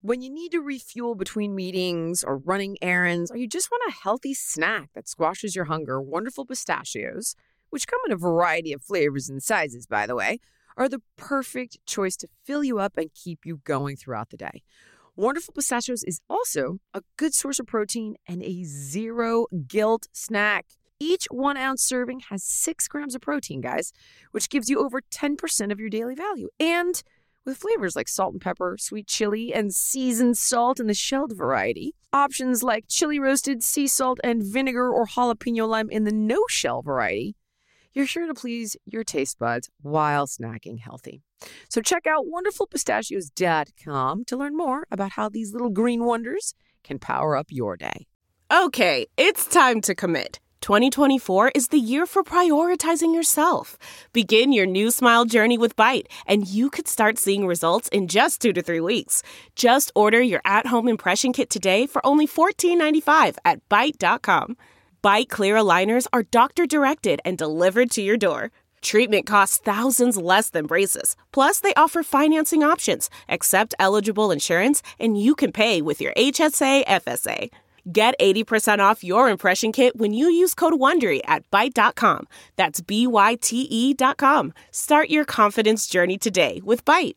When you need to refuel between meetings or running errands, or you just want a healthy snack that squashes your hunger, Wonderful Pistachios, which come in a variety of flavors and sizes, by the way, are the perfect choice to fill you up and keep you going throughout the day. Wonderful Pistachios is also a good source of protein and a zero guilt snack. Each 1 ounce serving has 6 grams of protein, guys, which gives you over 10% of your daily value. And with flavors like salt and pepper, sweet chili, and seasoned salt in the shelled variety, options like chili roasted, sea salt, and vinegar or jalapeno lime in the no-shell variety, you're sure to please your taste buds while snacking healthy. So check out wonderfulpistachios.com to learn more about how these little green wonders can power up your day. Okay, it's time to commit. 2024 is the year for prioritizing yourself. Begin your new smile journey with Byte, and you could start seeing results in just 2 to 3 weeks. Just order your at-home impression kit today for only $14.95 at Byte.com. Byte Clear aligners are doctor-directed and delivered to your door. Treatment costs thousands less than braces. Plus, they offer financing options, accept eligible insurance, and you can pay with your HSA FSA. Get 80% off your impression kit when you use code WONDERY at Byte.com. That's BYTE.com. Start your confidence journey today with Byte.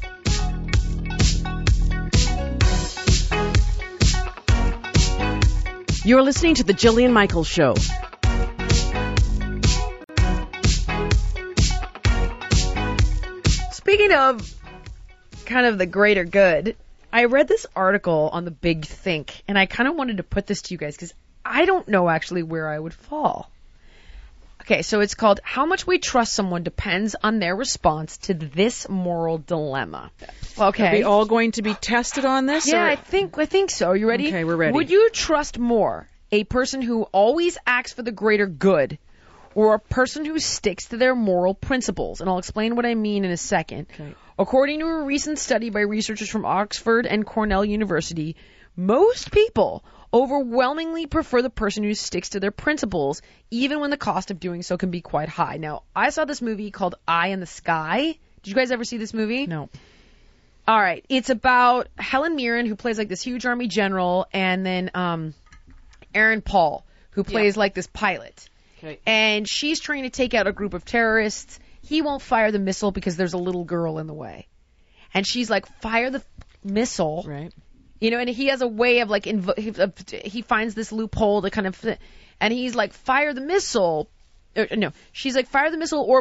You're listening to The Jillian Michaels Show. Speaking of kind of the greater good, I read this article on the Big Think, and I kind of wanted to put this to you guys because I don't know actually where I would fall. Okay, so it's called How Much We Trust Someone Depends on Their Response to This Moral Dilemma. Okay. Are we all going to be tested on this? Yeah, or? I think so. You ready? Okay, we're ready. Would you trust more a person who always acts for the greater good or a person who sticks to their moral principles? And I'll explain what I mean in a second. Okay. According to a recent study by researchers from Oxford and Cornell University, most people overwhelmingly prefer the person who sticks to their principles, even when the cost of doing so can be quite high. Now, I saw this movie called Eye in the Sky. Did you guys ever see this movie? No. All right. It's about Helen Mirren, who plays like this huge army general, and then Aaron Paul, who plays like this pilot. Okay. And she's trying to take out a group of terrorists. He won't fire the missile because there's a little girl in the way. And she's like, fire the missile. Right. You know, and he has a way of like, he finds this loophole to kind of, and he's like, fire the missile. No, she's like, fire the missile or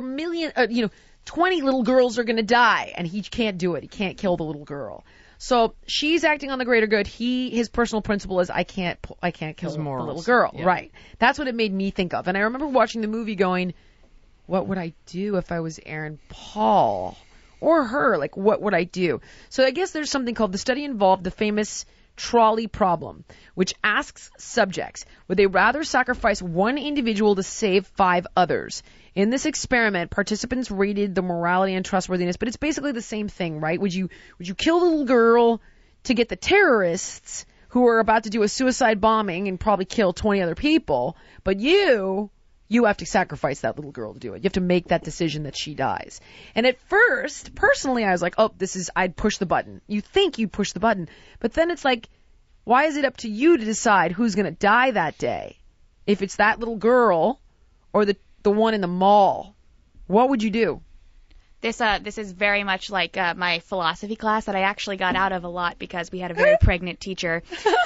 20 little girls are going to die. And he can't do it. He can't kill the little girl. So she's acting on the greater good. His personal principle is I can't kill the little girl. Yeah. Right. That's what it made me think of. And I remember watching the movie going, what would I do if I was Aaron Paul or her? Like, what would I do? So I guess there's something called, the study involved the famous trolley problem, which asks subjects, would they rather sacrifice one individual to save 5 others? In this experiment, participants rated the morality and trustworthiness, but it's basically the same thing, right? Would you kill the little girl to get the terrorists who are about to do a suicide bombing and probably kill 20 other people, but you have to sacrifice that little girl to do it. You have to make that decision that she dies. And at first, personally, I was like, I'd push the button. You think you'd push the button. But then it's like, why is it up to you to decide who's going to die that day? If it's that little girl or the one in the mall, what would you do? This is very much like my philosophy class that I actually got out of a lot because we had a very pregnant teacher.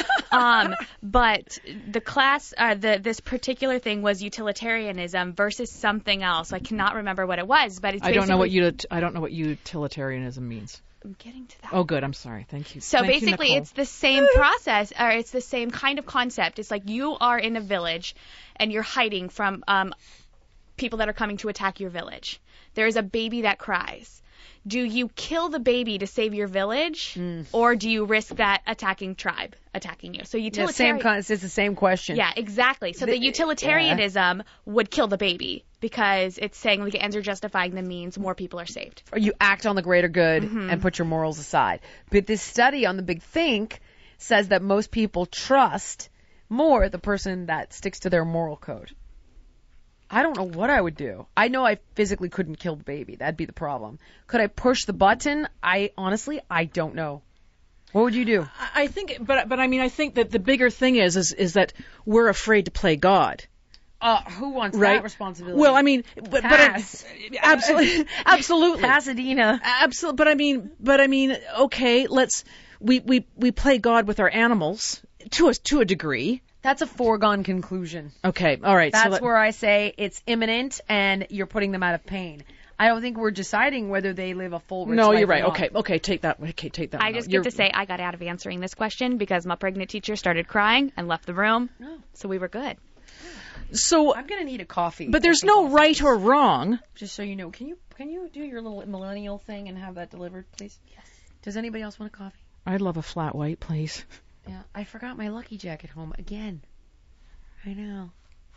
But the class, this particular thing was utilitarianism versus something else. I cannot remember what it was, but it's I don't know what utilitarianism means. I'm getting to that. Oh, good. I'm sorry. Thank you. So basically, it's the same process, or it's the same kind of concept. It's like you are in a village, and you're hiding from people that are coming to attack your village. There is a baby that cries. Do you kill the baby to save your village, or do you risk that attacking tribe attacking you? So utilitarian. It's the same question. Yeah, exactly. So the utilitarianism would kill the baby because it's saying the ends are justifying the means, more people are saved. Or you act on the greater good and put your morals aside. But this study on the Big Think says that most people trust more the person that sticks to their moral code. I don't know what I would do. I know I physically couldn't kill the baby. That'd be the problem. Could I push the button? I don't know. What would you do? I think, but I mean, I think that the bigger thing is that we're afraid to play God. Who wants Right. that responsibility? Well, I mean, but absolutely, Pasadena. absolutely. But I mean, okay, we play God with our animals to a degree. That's a foregone conclusion. Okay, all right. That's so where I say it's imminent and you're putting them out of pain. I don't think we're deciding whether they live a full rich no, life you're or right. not. Okay, take that. Okay, take that. I one just out. get to say I got out of answering this question because my pregnant teacher started crying and left the room. Oh. So we were good. So, I'm gonna need a coffee. but there's I think no also. right or wrong. Just so you know, can you do your little millennial thing and have that delivered, please? Yes. Does anybody else want a coffee? I'd love a flat white, please. Yeah, I forgot my Lucky Jack at home again. I know.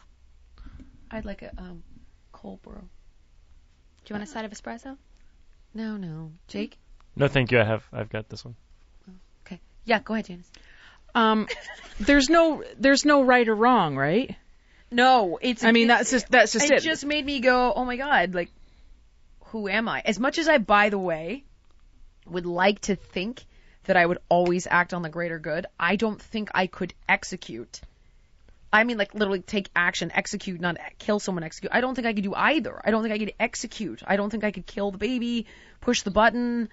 I'd like a cold brew. Do you want a side of espresso? No. Jake? No, thank you. I've got this one. Okay. Yeah, go ahead, Janice. There's no right or wrong, right? No, it's. I mean, that's just it. It just made me go, oh my god, like, who am I? As much as I, by the way, would like to think that I would always act on the greater good, I don't think I could execute. I mean, like, literally take action, execute, not kill someone, execute. I don't think I could do either. I don't think I could execute. I don't think I could kill the baby, push the button.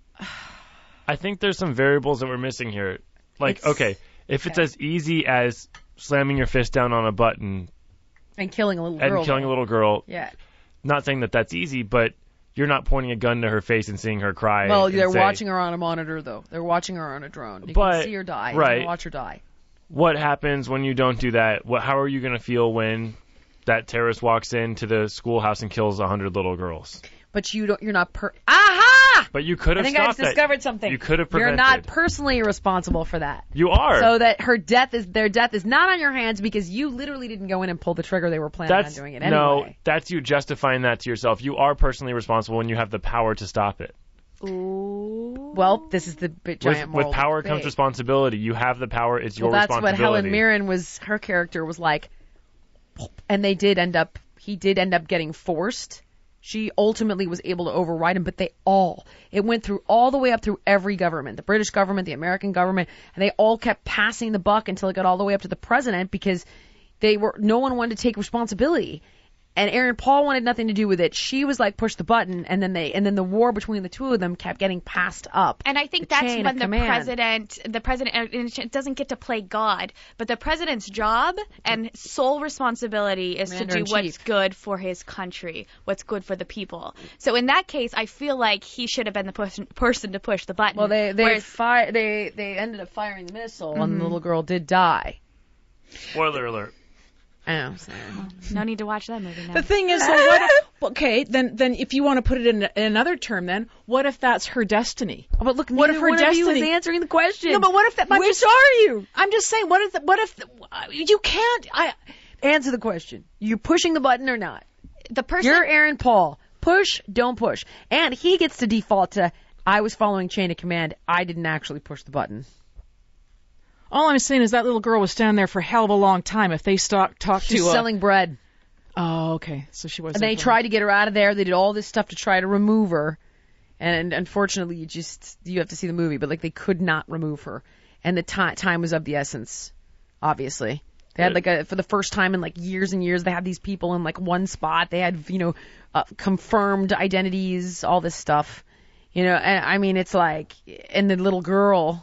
I think there's some variables that we're missing here. Like, okay, if it's as easy as slamming your fist down on a button And killing a little girl. and killing a little girl, Yeah. not saying that that's easy, but you're not pointing a gun to her face and seeing her cry. Well, and they're say, watching her on a monitor, though. They're watching her on a drone. You But- can see her die. You right. can watch her die. What happens when you don't do that? How are you going to feel when that terrorist walks into the schoolhouse and kills 100 little girls? But you're not Aha! But you could I have think I stopped just discovered something. You could have You're prevented. not personally responsible for that. You are. So that their death is not on your hands because you literally didn't go in and pull the trigger. They were planning on doing it anyway. No, that's you justifying that to yourself. You are personally responsible when you have the power to stop it. Ooh. Well, this is the giant moral With power debate. comes responsibility. You have the power. It's your Well, that's what responsibility. Helen Mirren her character was like. And he did end up getting forced. She ultimately was able to override him, but it went through all the way up through every government, the British government, the American government, and they all kept passing the buck until it got all the way up to the president because no one wanted to take responsibility. And Aaron Paul wanted nothing to do with it. She was like, push the button, and then the war between the two of them kept getting passed up. And I think the that's chain when of the command. president it doesn't get to play God, but the president's job and sole responsibility is to do Commander-in-Chief. what's good for his country, what's good for the people. So in that case, I feel like he should have been the person to push the button. Well, they Whereas- they ended up firing the missile, and the little girl did die. Spoiler alert. Oh, sorry. no need to watch that movie now. The thing is, okay, then if you want to put it in another term, then what if that's her destiny? But look, What if neither her one of you is destiny- answering the question? No, but what if that? I'm Which just- are you? I'm just saying, what if you can't? Answer the question. You pushing the button or not? The person You're Aaron Paul. Push, don't push. And he gets to default to, I was following chain of command. I didn't actually push the button. All I'm saying is that little girl was standing there for a hell of a long time. If they talked She's to selling bread. Oh, okay. So she was. And they tried to get her out of there. They did all this stuff to try to remove her. And unfortunately, you have to see the movie, but like they could not remove her. And the time was of the essence, obviously. They had for the first time in like years and years, they had these people in like one spot. They had, confirmed identities, all this stuff. And I mean, it's like, and the little girl,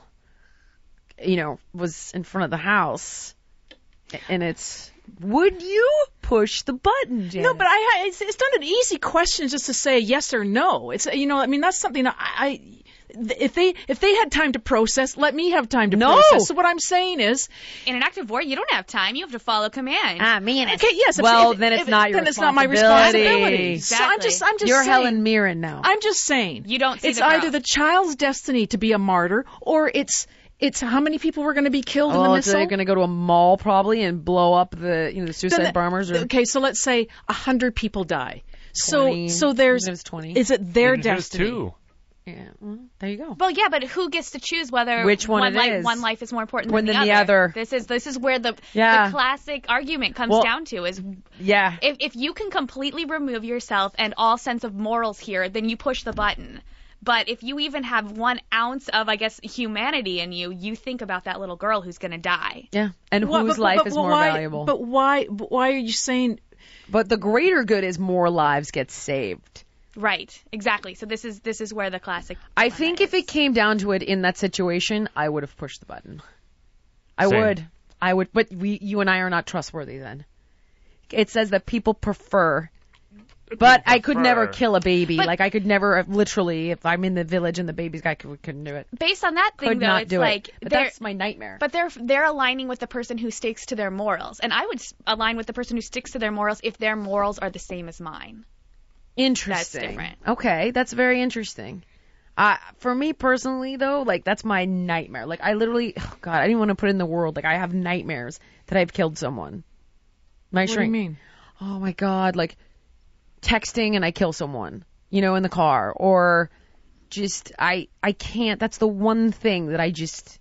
was in front of the house. And would you push the button, Janet? No, but it's not an easy question just to say yes or no. It's I mean that's something that if they had time to process, let me have time to process. So what I'm saying is, in an active war, you don't have time. You have to follow command. Man. okay, yes. Then it's not your then it's not my responsibility. responsibility. Exactly. So I'm just You're saying, Helen Mirren now. I'm just saying. You don't see It's the growth. either the child's destiny to be a martyr, or it's how many people were going to be killed in the So missile. they're going to go to a mall probably and blow up the suicide bombers. Or Okay, so let's say 100 people die. 20, So there's even if it's 20. is it their Even if it was destiny? two. Yeah, well, there you go. Well, yeah, but who gets to choose whether Which one it is? one life is more important Than than the other. This is where the Yeah. classic argument comes Well, down to is Yeah. if you can completely remove yourself and all sense of morals here, then you push the button. But if you even have 1 ounce of, I guess, humanity in you, you think about that little girl who's going to die. Yeah, and whose life is more valuable. But why are you saying? But the greater good is more lives get saved. Right, exactly. So this is where the classic. I think if it came down to it in that situation, I would have pushed the button. I would, but you and I are not trustworthy then. It says that people prefer. But I could never kill a baby. But, like, I could never, literally, if I'm in the village and the baby's guy couldn't do it. Based on that thing, though, it's like... But that's my nightmare. But they're aligning with the person who sticks to their morals. And I would align with the person who sticks to their morals if their morals are the same as mine. Interesting. That's different. Okay, that's very interesting. For me personally, though, like, that's my nightmare. Like, I literally... Oh, God, I didn't want to put it in the world. Like, I have nightmares that I've killed someone. What do you mean? Oh, my God, like... texting and I kill someone, in the car, or just, I can't, that's the one thing that I just,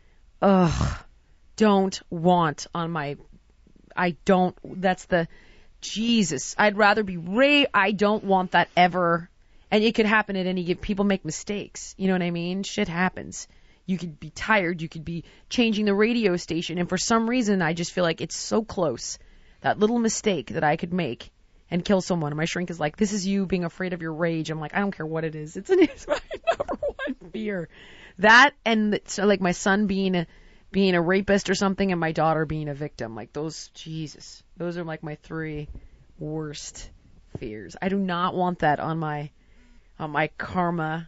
don't want on my, Jesus, I'd rather be I don't want that ever, and it could happen at any, people make mistakes, you know what I mean? Shit happens. You could be tired, you could be changing the radio station, and for some reason I just feel like it's so close, that little mistake that I could make and kill someone. And my shrink is like, this is you being afraid of your rage. I'm like, I don't care what it is. It's my number one fear. That and so like my son being a rapist or something and my daughter being a victim. Like those are like my 3 worst fears. I do not want that on my karma.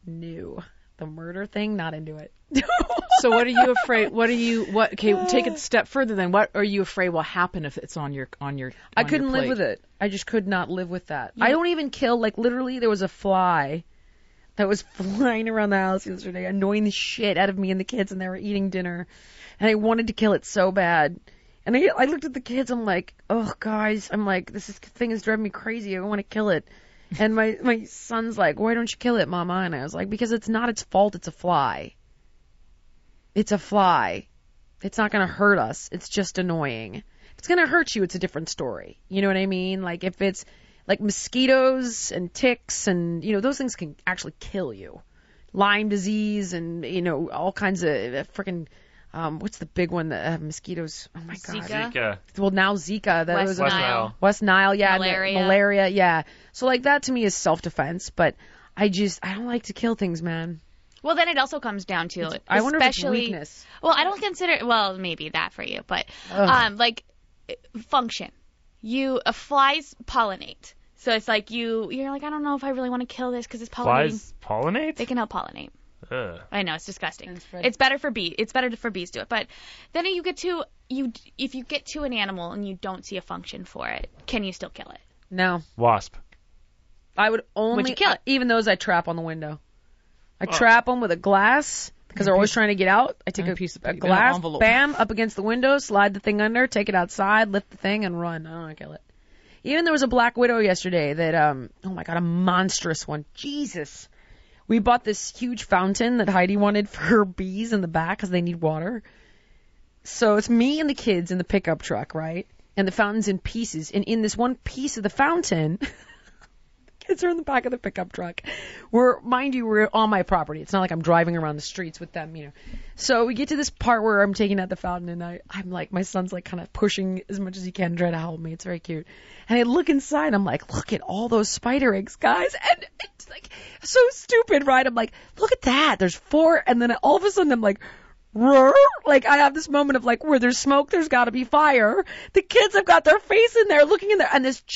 The murder thing, not into it. So what are you afraid? Okay, take it a step further then. What are you afraid will happen if it's on your I couldn't live with it. I just could not live with that. I don't even kill, like literally there was a fly that was flying around the house yesterday, annoying the shit out of me and the kids, and they were eating dinner, and I wanted to kill it so bad. And I looked at the kids, I'm like, oh guys, this thing is driving me crazy. I want to kill it. And my son's like, why don't you kill it, Mama? And I was like, because it's not its fault, it's a fly. It's a fly. It's not going to hurt us. It's just annoying. If it's going to hurt you, it's a different story. You know what I mean? Like if it's like mosquitoes and ticks and, those things can actually kill you. Lyme disease and, all kinds of freaking, what's the big one that mosquitoes? Oh my God. Zika. Well, now Zika. That West Nile. West Nile, yeah. Malaria, yeah. So like that to me is self-defense, but I don't like to kill things, man. Well, then it also comes down to I wonder if it's weakness. Well, I don't consider maybe that for you, but like function. Flies pollinate. So it's like you're like, I don't know if I really want to kill this because it's pollinating. Flies pollinate? They can help pollinate. Ugh. I know, it's disgusting. It's better for bees. It's better for bees do it. But then if you get to an animal and you don't see a function for it, can you still kill it? No. Wasp. I would only Would you kill it? Even those I trap on the window. I trap them with a glass because they're always trying to get out. I take a glass, bam, up against the window, slide the thing under, take it outside, lift the thing, and run. I don't want to kill it. Even there was a black widow yesterday that, oh my God, a monstrous one. Jesus. We bought this huge fountain that Heidi wanted for her bees in the back because they need water. So it's me and the kids in the pickup truck, right? And the fountain's in pieces. And in this one piece of the fountain, the kids are in the back of the pickup truck. Mind you, we're on my property. It's not like I'm driving around the streets with them, So we get to this part where I'm taking out the fountain, and I'm like, my son's like kind of pushing as much as he can to try to help me. It's very cute. And I look inside, I'm like, look at all those spider eggs, guys. And it's like so stupid, right? I'm like, look at that. There's 4. And then all of a sudden I'm like, roar. Like I have this moment of like, where there's smoke, there's got to be fire. The kids have got their face in there, looking in there, and this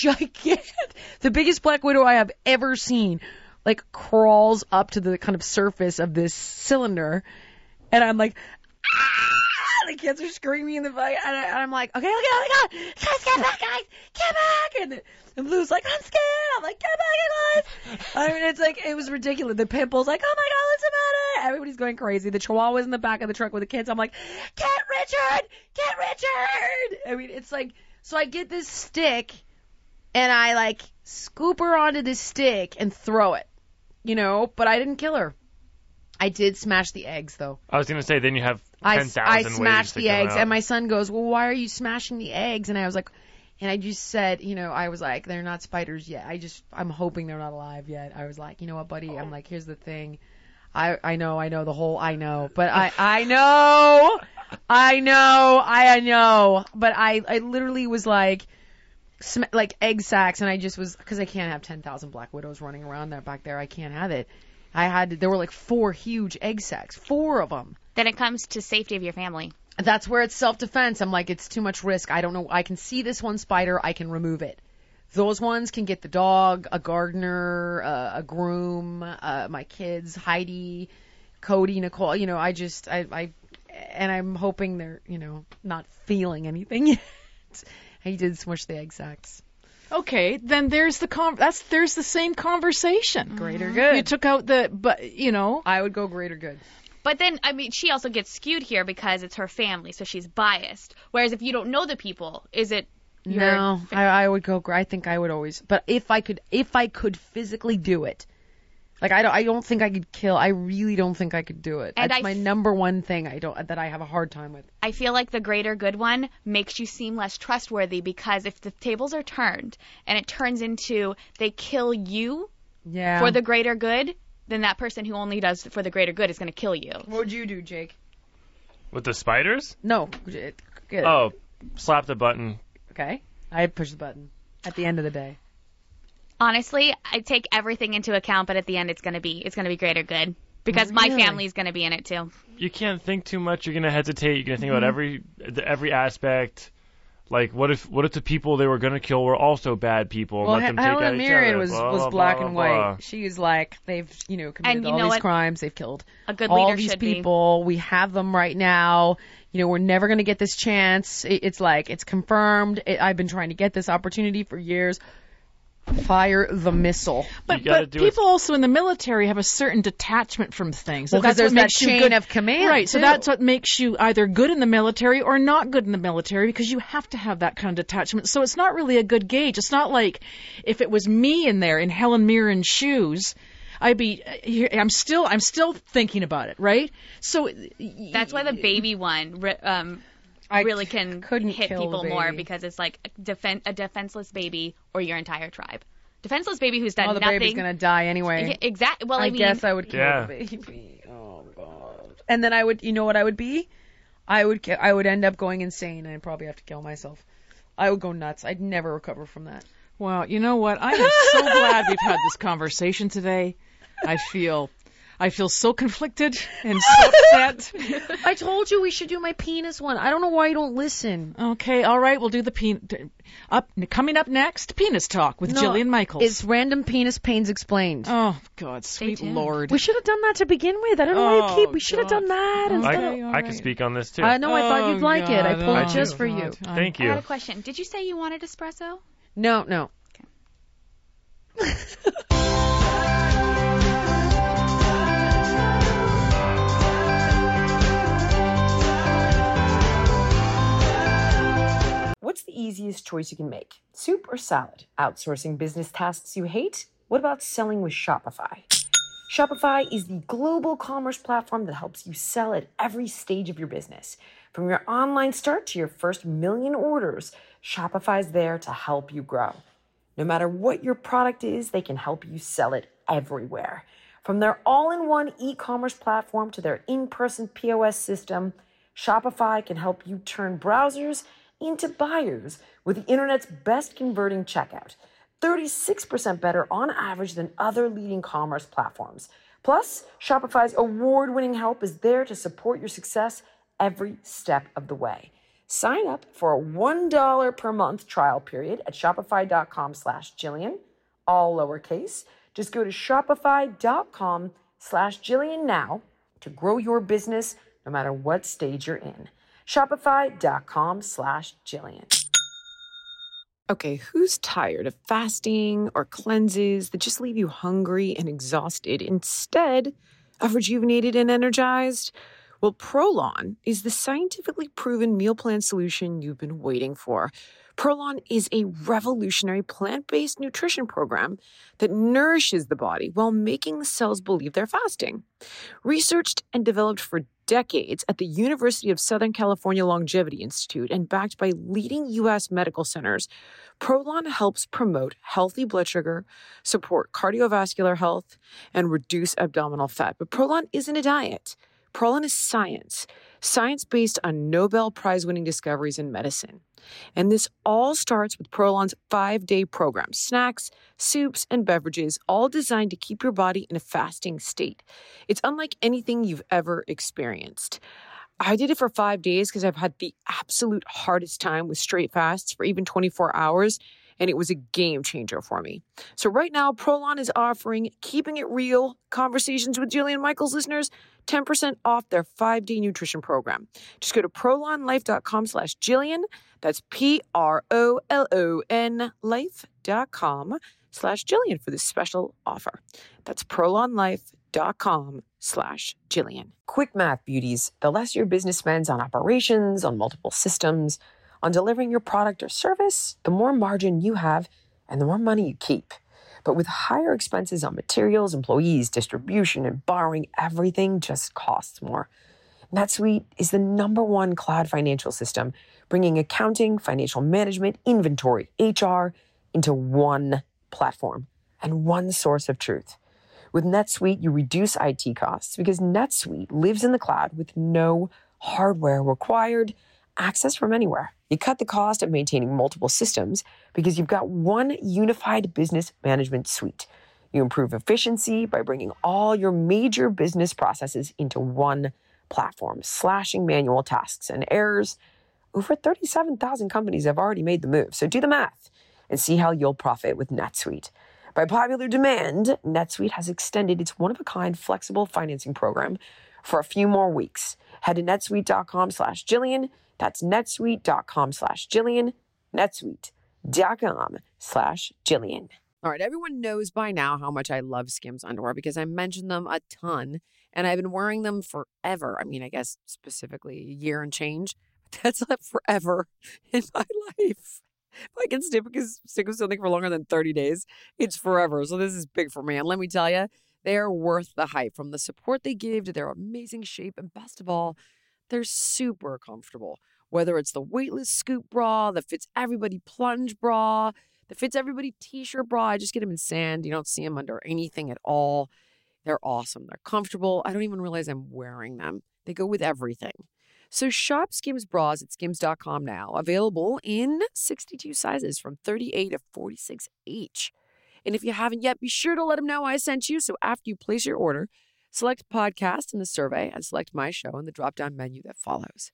the biggest black widow I have ever seen, like crawls up to the kind of surface of this cylinder, and I'm like, ah! The kids are screaming in the fight, and I'm like, okay, oh my God, guys, get back, get back, and Blue's like, I'm scared. I'm like, get back, guys. I mean, it's like, it was ridiculous. The pit bull's like, oh my God, what's the matter? Everybody's going crazy. The Chihuahua's in the back of the truck with the kids. I'm like, get Richard. I mean, it's like, so I get this stick, and I like scoop her onto this stick and throw it, but I didn't kill her. I did smash the eggs, though. I was going to say, then you have 10,000 ways to I smashed the eggs, out. and my son goes, well, why are you smashing the eggs? And I was like, And I just said, I was like, they're not spiders yet. I'm hoping they're not alive yet. I was like, you know what, buddy? I'm like, here's the thing. I know, but I know. But I literally was like egg sacs, and I just was, because I can't have 10,000 black widows running around back there. I can't have it. There were like 4 huge egg sacs, 4 of them. Then it comes to safety of your family. That's where it's self-defense. I'm like, it's too much risk. I don't know. I can see this one spider. I can remove it. Those ones can get the dog, a gardener, a groom, my kids, Heidi, Cody, Nicole. And I'm hoping they're, not feeling anything yet. He did smush the egg sacs. Okay, then there's the same conversation. Greater good. You took out I would go greater good. But then, she also gets skewed here because it's her family, so she's biased. Whereas if you don't know the people, is it your No, I would go, I think I would always, but if I could physically do it, like I don't think I could kill, I really don't think I could do it. And That's my number one thing that I have a hard time with. I feel like the greater good one makes you seem less trustworthy, because if the tables are turned and it turns into they kill you for the greater good, then that person who only does for the greater good is going to kill you. What would you do, Jake? With the spiders? No. Good. Oh, slap the button. Okay. I'd push the button at the end of the day. Honestly, I take everything into account, but at the end it's going to be greater good, because my family's going to be in it too. You can't think too much. You're going to hesitate. You're going to think about every aspect. Like, what if the people they were going to kill were also bad people? And Well, let them take Helen out each Mirren other? was Blah, blah, black blah, and blah, white. blah. She's like, they've, committed all these crimes. They've killed A good all leader these should people. We have them right now. We're never going to get this chance. It's like, it's confirmed. I've been trying to get this opportunity for years. Fire the missile. But people also in the military have a certain detachment from things. Well, that's there's what makes that you chain good of command, right? So too. that's what makes you either good in the military or not good in the military, because you have to have that kind of detachment. So it's not really a good gauge. It's not like if it was me in there in Helen Mirren's shoes, I'm still thinking about it, right? So that's why the baby one really can hit people more, because it's like a defenseless baby or your entire tribe. Defenseless baby who's done the nothing. Baby's gonna die anyway. Yeah, exactly. Well, I guess I would kill the baby. Oh God. And then I would, what I would be? I would end up going insane, and I'd probably have to kill myself. I would go nuts. I'd never recover from that. Well, you know what? I am so glad we've had this conversation today. I feel so conflicted and so upset. I told you we should do my penis one. I don't know why you don't listen. Okay, all right, we'll do the coming up next, Penis Talk with Jillian Michaels. It's Random Penis Pains Explained. Oh, God, sweet Lord. We should have done that to begin with. I don't know why you keep. We should have done that. I can speak on this, too. I know, I thought you'd like it. I pulled it just for you. Thank you. I got a question. Did you say you wanted espresso? No. Okay. What's the easiest choice you can make? Soup or salad? Outsourcing business tasks you hate? What about selling with Shopify? Shopify is the global commerce platform that helps you sell at every stage of your business. From your online start to your first million orders, Shopify is there to help you grow. No matter what your product is, they can help you sell it everywhere. From their all-in-one e-commerce platform to their in-person POS system, Shopify can help you turn browsers into buyers with the internet's best converting checkout. 36% better on average than other leading commerce platforms. Plus, Shopify's award-winning help is there to support your success every step of the way. Sign up for a $1 per month trial period at shopify.com/Jillian, all lowercase. Just go to shopify.com/Jillian now to grow your business no matter what stage you're in. Shopify.com/Jillian. Okay, who's tired of fasting or cleanses that just leave you hungry and exhausted instead of rejuvenated and energized? Well, Prolon is the scientifically proven meal plan solution you've been waiting for. Prolon is a revolutionary plant-based nutrition program that nourishes the body while making the cells believe they're fasting. Researched and developed for decades at the University of Southern California Longevity Institute and backed by leading U.S. medical centers, Prolon helps promote healthy blood sugar, support cardiovascular health, and reduce abdominal fat. But Prolon isn't a diet. Prolon is science based on Nobel Prize-winning discoveries in medicine. And this all starts with Prolon's 5-day program, snacks, soups, and beverages, all designed to keep your body in a fasting state. It's unlike anything you've ever experienced. I did it for 5 days because I've had the absolute hardest time with straight fasts for even 24 hours, and it was a game changer for me. So right now, Prolon is offering Keeping It Real Conversations with Jillian Michaels listeners 10% off their 5-day nutrition program. Just go to prolonlife.com/Jillian. That's PROLON life.com/Jillian for this special offer. That's prolonlife.com/Jillian. Quick math, beauties. The less your business spends on operations, on multiple systems, on delivering your product or service, the more margin you have and the more money you keep. But with higher expenses on materials, employees, distribution, and borrowing, everything just costs more. NetSuite is the #1 cloud financial system, bringing accounting, financial management, inventory, HR into one platform and one source of truth. With NetSuite, you reduce IT costs because NetSuite lives in the cloud with no hardware required, access from anywhere. You cut the cost of maintaining multiple systems because you've got one unified business management suite. You improve efficiency by bringing all your major business processes into one platform, slashing manual tasks and errors. Over 37,000 companies have already made the move, so do the math and see how you'll profit with NetSuite. By popular demand, NetSuite has extended its one-of-a-kind flexible financing program for a few more weeks. Head to netsuite.com/Jillian. That's netsuite.com/Jillian. netsuite.com/Jillian. All right, everyone knows by now how much I love Skims underwear because I mention them a ton, and I've been wearing them forever. I mean, I guess specifically a year and change. But that's like forever in my life. If I can stick with something for longer than 30 days, it's forever. So this is big for me. And let me tell you, they are worth the hype, from the support they give to their amazing shape. And best of all, they're super comfortable. Whether it's the weightless scoop bra, the fits everybody plunge bra, the fits everybody t-shirt bra, I just get them in sand. You don't see them under anything at all. They're awesome. They're comfortable. I don't even realize I'm wearing them. They go with everything. So shop Skims bras at skims.com now. Available in 62 sizes from 38 to 46 each. And if you haven't yet, be sure to let them know I sent you. So after you place your order, select podcast in the survey and select my show in the drop-down menu that follows.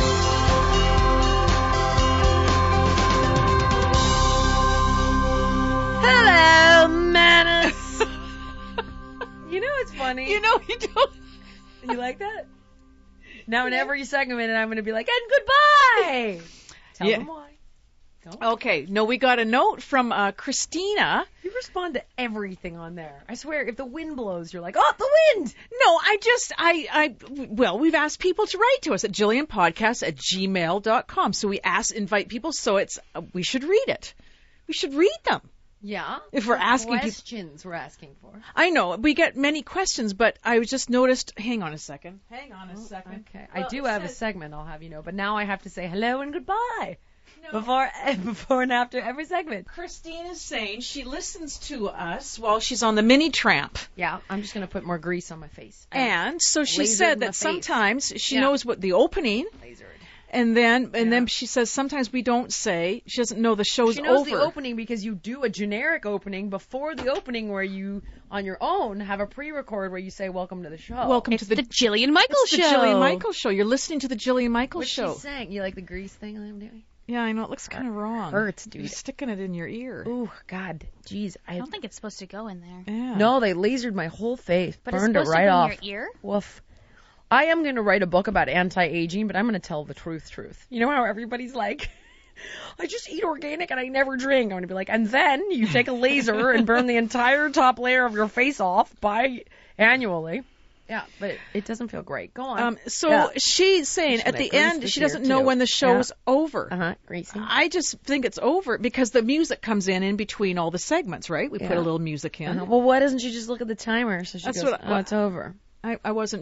Hello, Manus. You know it's funny. You know you don't. You like that? Now in every segment, I'm going to be like, and goodbye. Tell them why. Okay. No, we got a note from Christina. You respond to everything on there. I swear, if the wind blows, you're like, oh, the wind. No, well, we've asked people to write to us at JillianPodcast@gmail.com. So we invite people. So we should read it. We should read them. Yeah. If we're asking questions we're asking for. I know. We get many questions, but I just noticed. Hang on a second. Okay. Well, I do have a segment, I'll have you know, but now I have to say hello and goodbye. No. Before and after every segment. Christina's saying she listens to us while she's on the mini tramp. Yeah, I'm just going to put more grease on my face. And so she said that sometimes she knows what the opening. Lasered. And then she says sometimes we don't say. She doesn't know the show's over. She knows the opening because you do a generic opening before the opening where you, on your own, have a pre-record where you say, welcome to the show. Welcome to the Jillian Michaels Show. The Jillian Michaels Show. You're listening to the Jillian Michaels Show. What's she saying? You like the grease thing I'm doing? Yeah, I know. It looks kind of wrong. Hurts, dude. You're sticking it in your ear. Ooh, God. Jeez. I don't think it's supposed to go in there. Yeah. No, they lasered my whole face. But burned it's it right off. To go in your ear? Woof. I am going to write a book about anti-aging, but I'm going to tell the truth. You know how everybody's like, I just eat organic and I never drink. I'm going to be like, and then you take a laser and burn the entire top layer of your face off annually. Yeah, but it doesn't feel great. Go on. She's saying at the end she doesn't know when the show's over. Greasy. I just think it's over because the music comes in between all the segments, right? We put a little music in. Well, why doesn't she just look at the timer so she goes, it's over? I wasn't sure.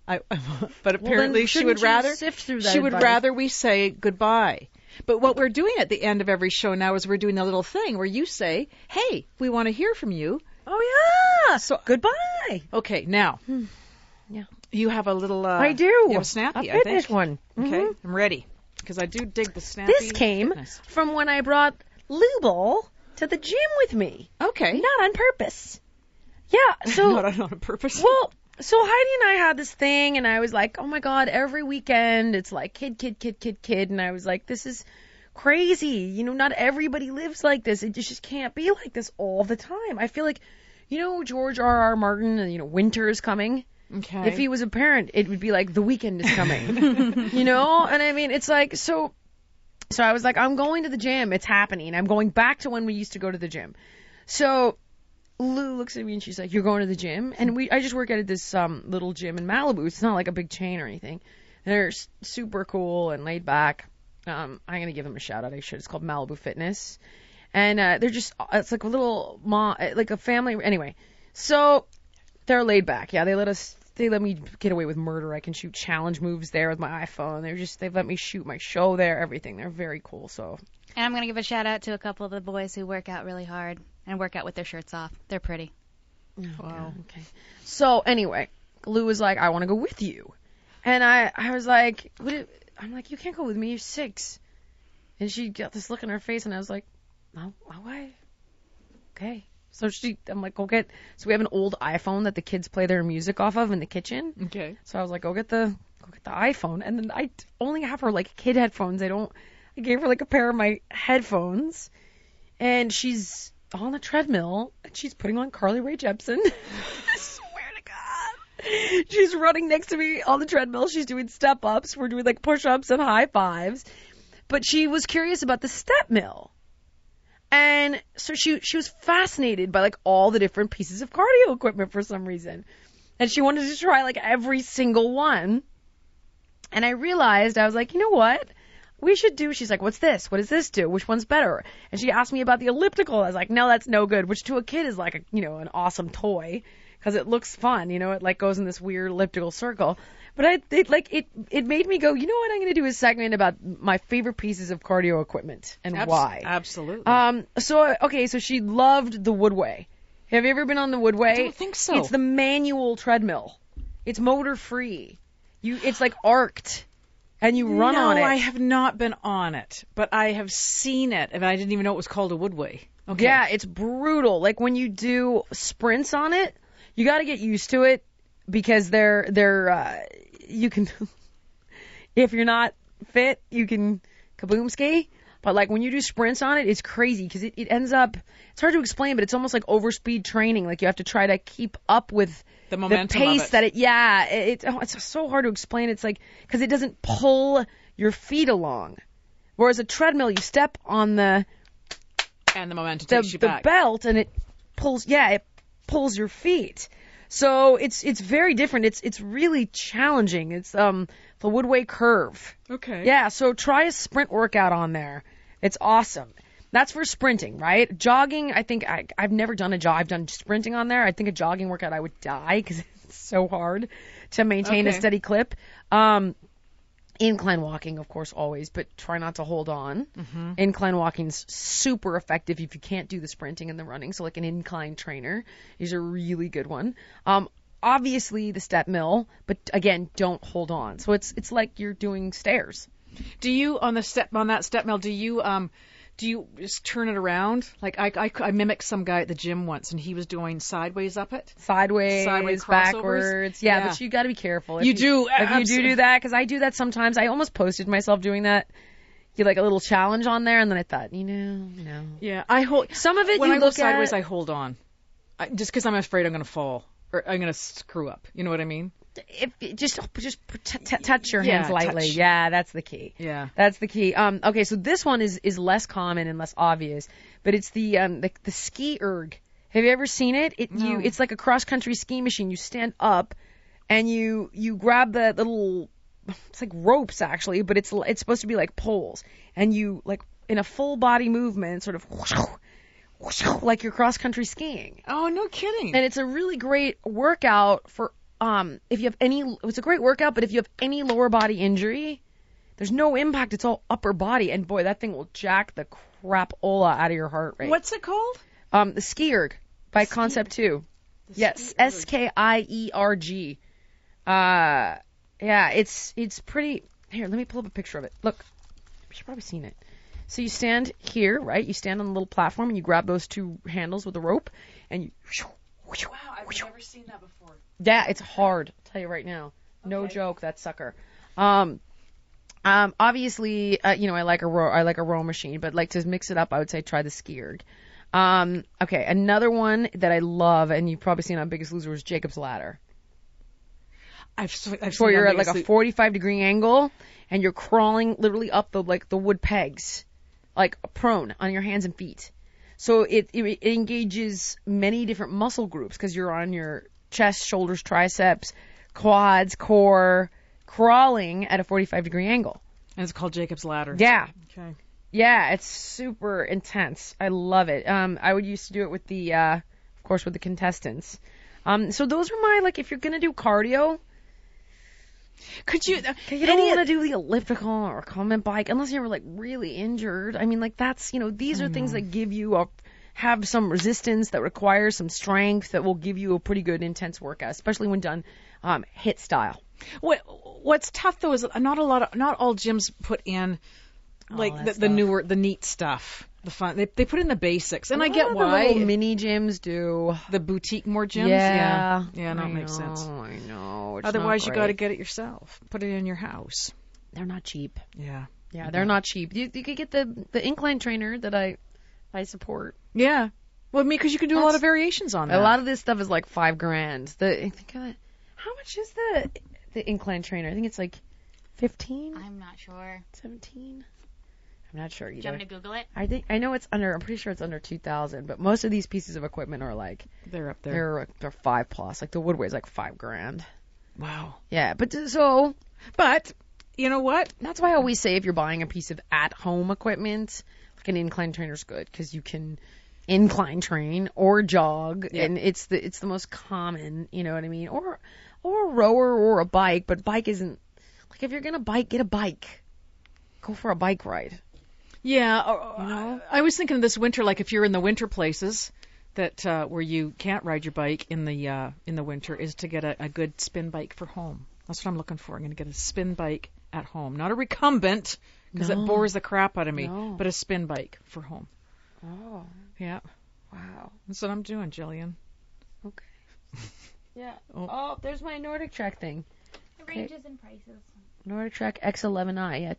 But apparently she would rather sift through that she would advice. rather we say goodbye. But what we're doing at the end of every show now is we're doing a little thing where you say, "Hey, we want to hear from you." Oh yeah. So Goodbye. okay, now Yeah. you have a little. I do. You have a snappy. A I fitness think. one. Okay, Mhm. I'm ready because I do dig the snappy. This came fitness. from when I brought Lubal to the gym with me. Okay. Not on purpose. Yeah. So not on purpose. Well, so Heidi and I had this thing, and I was like, oh my God, every weekend it's like kid. And I was like, this is crazy. You know, not everybody lives like this. It just can't be like this all the time. I feel like, you know, George R.R. Martin, you know, winter is coming. Okay. If he was a parent, it would be like the weekend is coming. You know? And I mean, it's like, so I was like, I'm going to the gym. It's happening. I'm going back to when we used to go to the gym. So Lou looks at me and she's like, you're going to the gym? And I just work at this little gym in Malibu. It's not like a big chain or anything. They're super cool and laid back. I'm going to give them a shout out. I should. It's called Malibu Fitness. And they're just, it's like a little like a family. Anyway, so they're laid back. Yeah, they let me get away with murder. I can shoot challenge moves there with my iPhone. They've let me shoot my show there, everything. They're very cool. So. And I'm going to give a shout out to a couple of the boys who work out really hard and work out with their shirts off. They're pretty. Wow. Okay. So anyway, Lou was like, I want to go with you. And I was like, I'm like, you can't go with me. You're 6. And she got this look in her face, and I was like, no, why? Okay. So I'm like, go get. So we have an old iPhone that the kids play their music off of in the kitchen. Okay. So I was like, go get the iPhone. And then I only have her like kid headphones. I gave her like a pair of my headphones, and she's on the treadmill and she's putting on Carly Rae Jepsen. I swear to God. She's running next to me on the treadmill. She's doing step ups. We're doing like push ups and high fives. But she was curious about the step mill. And so she was fascinated by like all the different pieces of cardio equipment for some reason. And she wanted to try like every single one. And I realized, I was like, you know what? We should do, she's like, what's this? What does this do? Which one's better? And she asked me about the elliptical. I was like, no, that's no good, which to a kid is like, an awesome toy because it looks fun. You know, it like goes in this weird elliptical circle. But it made me go, you know what? I'm going to do a segment about my favorite pieces of cardio equipment and why. Absolutely. So she loved the Woodway. Have you ever been on the Woodway? I don't think so. It's the manual treadmill. It's motor free. It's like arced. And you run on it. No, I have not been on it, but I have seen it, and I didn't even know it was called a Woodway. Okay. Yeah, it's brutal. Like when you do sprints on it, you got to get used to it because you can, if you're not fit, you can kaboom ski. But like when you do sprints on it, it's crazy because it ends up, it's hard to explain, but it's almost like overspeed training. Like you have to try to keep up with the momentum pace of it. It's so hard to explain. It's like, because it doesn't pull your feet along. Whereas a treadmill, you step on and the momentum takes you back. The belt and it pulls your feet. So it's very different. It's really challenging. It's the Woodway Curve. Okay. Yeah, so try a sprint workout on there. It's awesome. That's for sprinting, right? Jogging, I think I've never done a jog. I've done sprinting on there. I think a jogging workout I would die because it's so hard to maintain a steady clip. Incline walking, of course, always, but try not to hold on. Mm-hmm. Incline walking's super effective if you can't do the sprinting and the running. So like an incline trainer is a really good one. Obviously the step mill, but again, don't hold on. So it's like you're doing stairs. Do you on that step mill? Do you just turn it around? Like I mimicked some guy at the gym once, and he was doing sideways up it. Sideways backwards. Yeah, but you got to be careful. If you do that, because I do that sometimes. I almost posted myself doing that. You like a little challenge on there, and then I thought, no. Yeah, I hold some of it. When you I look go sideways, I hold on, just because I'm afraid I'm going to fall or I'm going to screw up. You know what I mean? Just touch your hands lightly. Touch. Yeah, that's the key. Yeah, that's the key. Okay, so this one is less common and less obvious, but it's the ski erg. Have you ever seen it? No. It's like a cross country ski machine. You stand up and you grab the little, it's like ropes actually, but it's supposed to be like poles, and you like in a full body movement, sort of like you're cross country skiing. Oh, no kidding. And it's a really great workout for it's a great workout, but if you have any lower body injury, there's no impact. It's all upper body, and boy, that thing will jack the crapola out of your heart rate. What's it called? The Skierg by Concept 2. Yes, Skierg. Yeah, it's pretty. Here, let me pull up a picture of it. Look, you've probably seen it. So you stand here, right? You stand on the little platform and you grab those two handles with the rope, and you. Wow, I've never seen that before. Yeah, it's hard. I'll tell you right now. No joke, that sucker. Obviously, I like a row machine, but like to mix it up, I would say try the Skierg. Okay, another one that I love, and you've probably seen on Biggest Loser, is Jacob's Ladder. I've seen where you're at like a 45-degree angle, and you're crawling literally up the wood pegs, like prone on your hands and feet. So it engages many different muscle groups because you're on your chest, shoulders, triceps, quads, core, crawling at a 45-degree angle. And it's called Jacob's Ladder. Yeah. Okay. Yeah, it's super intense. I love it. I would used to do it with of course, with the contestants. So those are my, like, if you're gonna do cardio, you don't want to do the elliptical or recumbent bike unless you're like really injured. I mean, like that's, these are things that give you have some resistance, that requires some strength, that will give you a pretty good intense workout, especially when done HIIT style. What's tough though is not all gyms put in like the newer, the neat stuff. The fun, they put in the basics, and I get why. The little mini gyms do. The boutique more gyms, yeah, that makes sense. I know. It's Otherwise, you got to get it yourself. Put it in your house. They're not cheap. Yeah, they're not cheap. You could get the incline trainer that I support. Yeah, well, because you can do a lot of variations on that. A lot of this stuff is like $5,000. How much is the incline trainer? I think it's like 15. I'm not sure. 17. I'm not sure either. Do you want me to Google it? I know it's under. I'm pretty sure it's under 2,000. But most of these pieces of equipment are like they're up there. They're $5,000. Like the wood weighs like $5,000. Wow. Yeah, but you know what? That's why I always say if you're buying a piece of at-home equipment, like an incline trainer's good because you can incline train or jog, and it's the most common. You know what I mean? Or a rower or a bike, but bike isn't like if you're gonna bike, get a bike. Go for a bike ride. Yeah, I was thinking this winter, like if you're in the winter places that where you can't ride your bike in the winter, is to get a good spin bike for home. That's what I'm looking for. I'm going to get a spin bike at home, not a recumbent because it bores the crap out of me, but a spin bike for home. Oh, yeah, wow, that's what I'm doing, Jillian. Okay. Yeah. Oh, there's my Nordic Trek thing. It ranges in prices. Nordic Trek X11i, yeah,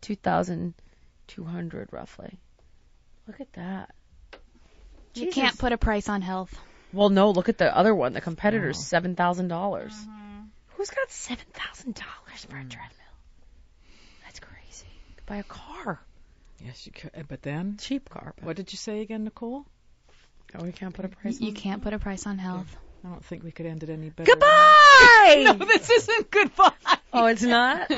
2,200 roughly. Look at that. You Jesus. can't put a price on health. Well, no, look at the other one. The competitor's $7,000. Mm-hmm. Who's got $7,000 for a treadmill? That's crazy. You could buy a car. Yes, you could. But then? Cheap car. What did you say again, Nicole? Oh, we can't put a price on You can't put a price on health. I don't think we could end it any better. Goodbye! No, this isn't goodbye. Oh, it's not?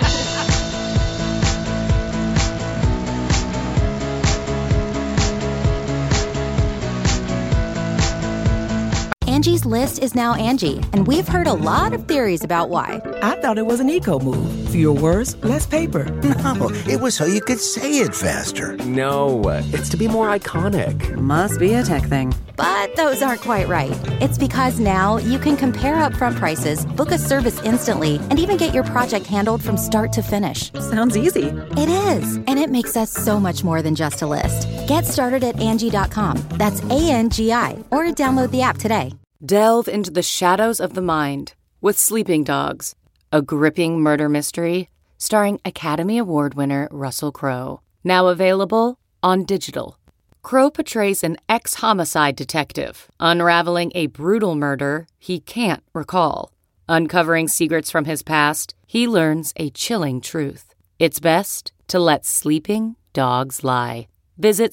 Angie's List is now Angie, and we've heard a lot of theories about why. I thought it was an eco move. Fewer words, less paper. No, it was so you could say it faster. No, it's to be more iconic. Must be a tech thing. But those aren't quite right. It's because now you can compare upfront prices, book a service instantly, and even get your project handled from start to finish. Sounds easy. It is, and it makes us so much more than just a list. Get started at Angie.com. That's ANGI, or download the app today. Delve into the shadows of the mind with Sleeping Dogs, a gripping murder mystery starring Academy Award winner Russell Crowe. Now available on digital. Crowe portrays an ex-homicide detective unraveling a brutal murder he can't recall. Uncovering secrets from his past, he learns a chilling truth. It's best to let sleeping dogs lie. Visit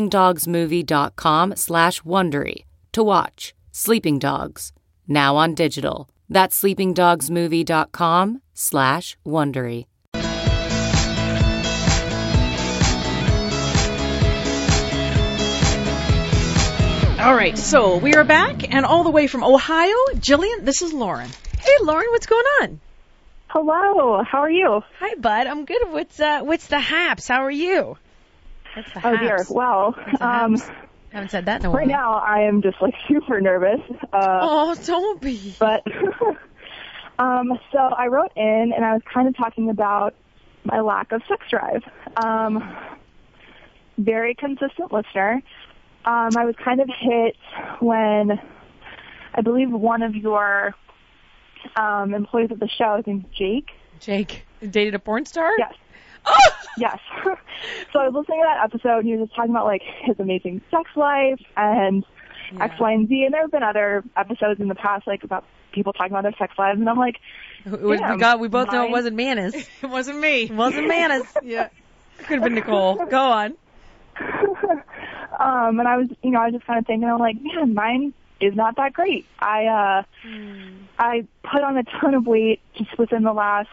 sleepingdogsmovie.com/Wondery to watch Sleeping Dogs, now on digital. That's sleepingdogsmovie.com/Wondery. All right, so we are back, and all the way from Ohio, Jillian, this is Lauren. Hey, Lauren, what's going on? Hello, how are you? Hi, bud. I'm good. What's the haps? How are you? What's the haps? Oh dear. Well, haven't said that in a while. Right now I am just like super nervous. Don't be. But so I wrote in and I was kind of talking about my lack of sex drive. Very consistent listener. I was kind of hit when I believe one of your employees of the show, I think Jake dated a porn star? Yes. Yes. So I was listening to that episode, and he was just talking about, like, his amazing sex life and X, Y, and Z. And there have been other episodes in the past, like, about people talking about their sex lives. And I'm like, we both know it wasn't Manis. It wasn't me. It wasn't Manis. Yeah. It could have been Nicole. Go on. And I was just kind of thinking, I'm like, man, mine is not that great. I put on a ton of weight just within the last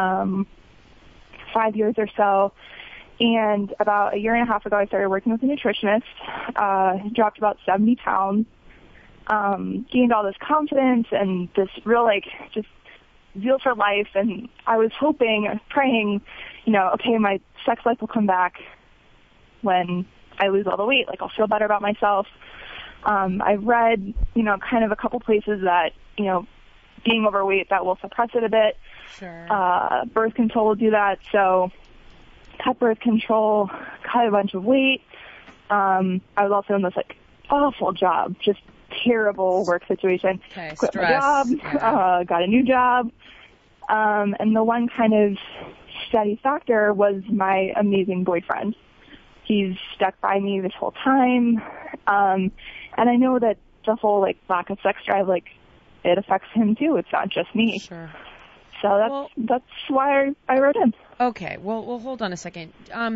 5 years or so, and about a year and a half ago I started working with a nutritionist, dropped about 70 pounds, gained all this confidence and this real, like, just zeal for life, and I was hoping, praying, okay, my sex life will come back when I lose all the weight, like, I'll feel better about myself. I've read, kind of a couple places that, being overweight, that will suppress it a bit. Sure. Birth control will do that. So cut birth control, cut a bunch of weight. I was also in this, like, awful job, just terrible work situation. Okay, quit stress. my job, Yeah. got a new job. And the one kind of steady factor was my amazing boyfriend. He's stuck by me this whole time. And I know that the whole, like, lack of sex drive, like, it affects him too. It's not just me. Sure. So that's why I wrote in. Okay. Well, hold on a second.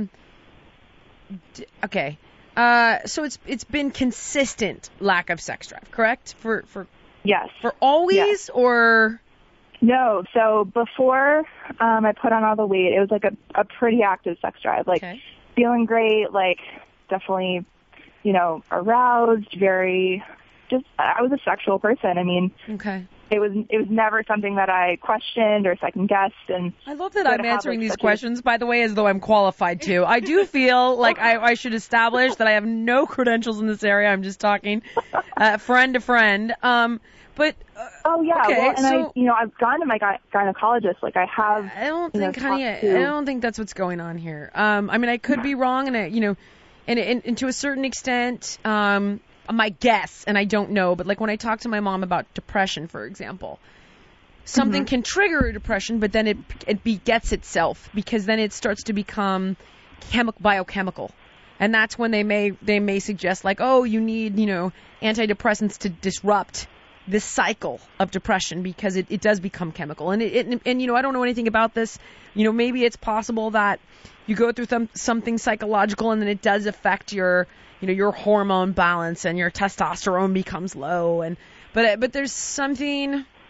Okay. So it's been consistent lack of sex drive, correct? For yes. For always, yes. Or no? So before I put on all the weight, it was like a pretty active sex drive, like feeling great, like definitely, aroused, very. Just I was a sexual person. I mean, okay. It was never something that I questioned or second guessed. And I love that I'm answering these questions, by the way, as though I'm qualified to. I do feel like I should establish that I have no credentials in this area. I'm just talking friend to friend. But oh yeah, okay, well, and so, I've gone to my gynecologist. Like I have. I don't think, honey. I don't think that's what's going on here. I mean, I could be wrong, and and to a certain extent. My guess, and I don't know, but like when I talk to my mom about depression, for example, something can trigger a depression, but then it begets itself because then it starts to become biochemical, and that's when they may suggest like, oh, you need antidepressants to disrupt this cycle of depression because it does become chemical, and I don't know anything about this. Maybe it's possible that you go through something psychological and then it does affect your hormone balance and your testosterone becomes low, but there's something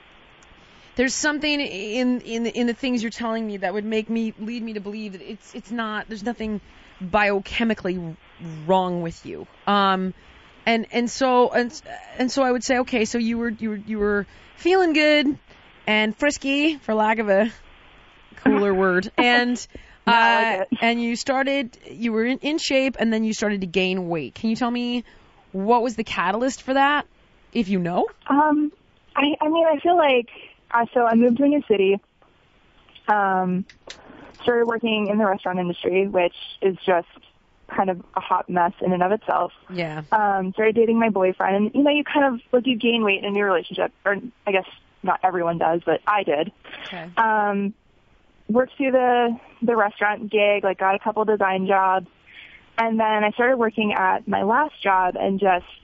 in the things you're telling me that would lead me to believe that it's not, there's nothing biochemically wrong with you. And so I would say, okay, so you were feeling good and frisky, for lack of a cooler word, and and you were in shape, and then you started to gain weight. Can you tell me what was the catalyst for that, if you know? I mean, I feel like so I moved to a new city, started working in the restaurant industry, which is just kind of a hot mess in and of itself. Yeah. Started dating my boyfriend, and you kind of like you gain weight in a new relationship, or I guess not everyone does, but I did. Okay. Worked through the restaurant gig, like got a couple design jobs, and then I started working at my last job, and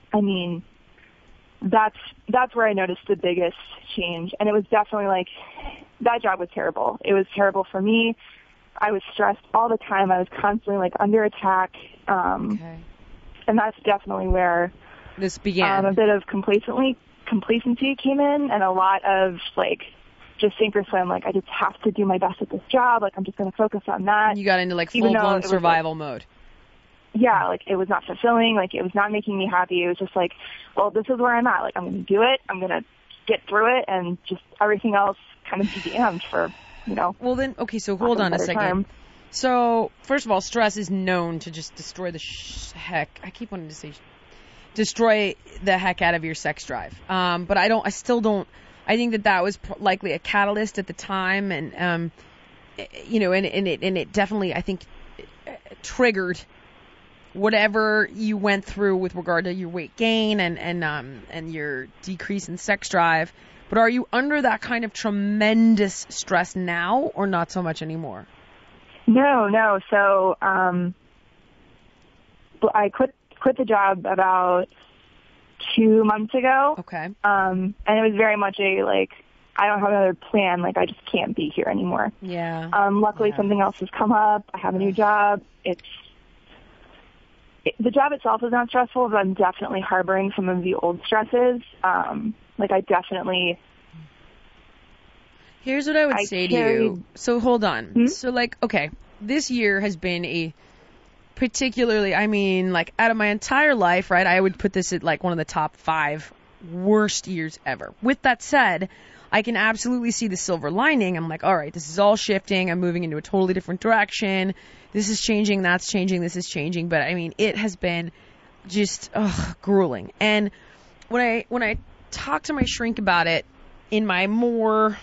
that's where I noticed the biggest change, and it was definitely like that job was terrible. It was terrible for me. I was stressed all the time. I was constantly like under attack, and that's definitely where this began. A bit of complacency came in, and a lot of like just sink or swim. Like I just have to do my best at this job. Like I'm just going to focus on that. You got into like full-blown survival mode. Yeah, like it was not fulfilling. Like it was not making me happy. It was just like, well, this is where I'm at. Like I'm going to do it. I'm going to get through it and just everything else kind of be damned for, Well, then, okay, so hold on a second. Term. So, first of all, stress is known to just destroy the heck. I keep wanting to say destroy the heck out of your sex drive. But I still don't. I think that was likely a catalyst at the time, and and it definitely, I think, triggered whatever you went through with regard to your weight gain and your decrease in sex drive. But are you under that kind of tremendous stress now, or not so much anymore? No. So I quit the job about 2 months ago. Okay. And it was very much I don't have another plan. I just can't be here anymore. Yeah. Luckily, something else has come up. I have a new job. The job itself is not stressful, but I'm definitely harboring some of the old stresses. I definitely. Here's what I would say to you. So hold on. Mm-hmm. So okay, this year has been a particularly, out of my entire life, right? I would put this at one of the top 5 worst years ever. With that said, I can absolutely see the silver lining. I'm all right, this is all shifting. I'm moving into a totally different direction. This is changing, that's changing, this is changing. But it has been just grueling. And when I talk to my shrink about it in my more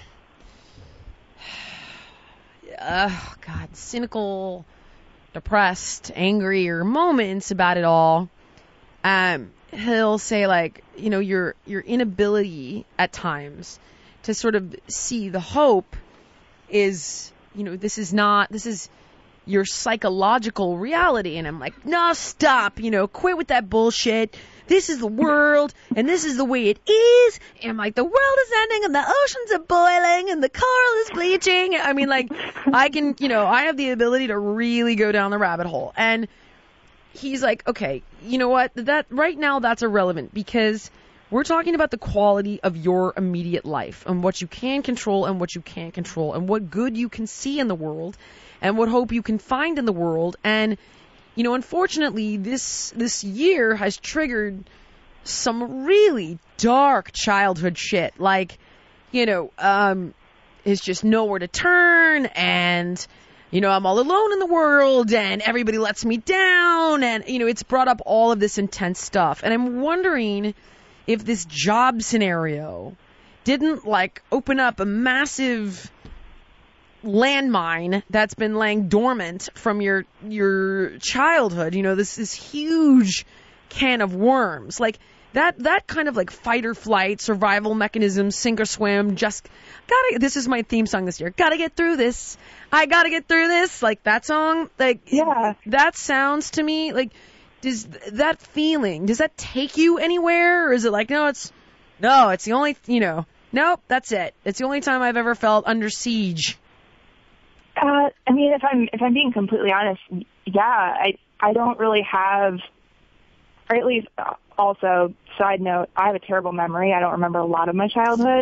cynical, depressed, angrier moments about it all, he'll say your inability at times to sort of see the hope is, this is your psychological reality. And I'm no, stop, quit with that bullshit. This is the world, and this is the way it is. And the world is ending, and the oceans are boiling, and the coral is bleaching. I can, I have the ability to really go down the rabbit hole. And he's okay, you know what? That right now that's irrelevant, because we're talking about the quality of your immediate life and what you can control and what you can't control, and what good you can see in the world, and what hope you can find in the world. And unfortunately, this year has triggered some really dark childhood shit. It's just nowhere to turn, and, I'm all alone in the world, and everybody lets me down, and, it's brought up all of this intense stuff. And I'm wondering if this job scenario didn't, open up a massive landmine that's been laying dormant from your childhood. This is huge can of worms. That kind of fight or flight survival mechanism, sink or swim, this is my theme song this year. Gotta get through this. I gotta get through this. That song, yeah. That sounds to me does that feeling, does that take you anywhere? Or is it it's the only, nope, that's it. It's the only time I've ever felt under siege. If I'm being completely honest, yeah, I don't really have, or at least also, side note, I have a terrible memory. I don't remember a lot of my childhood.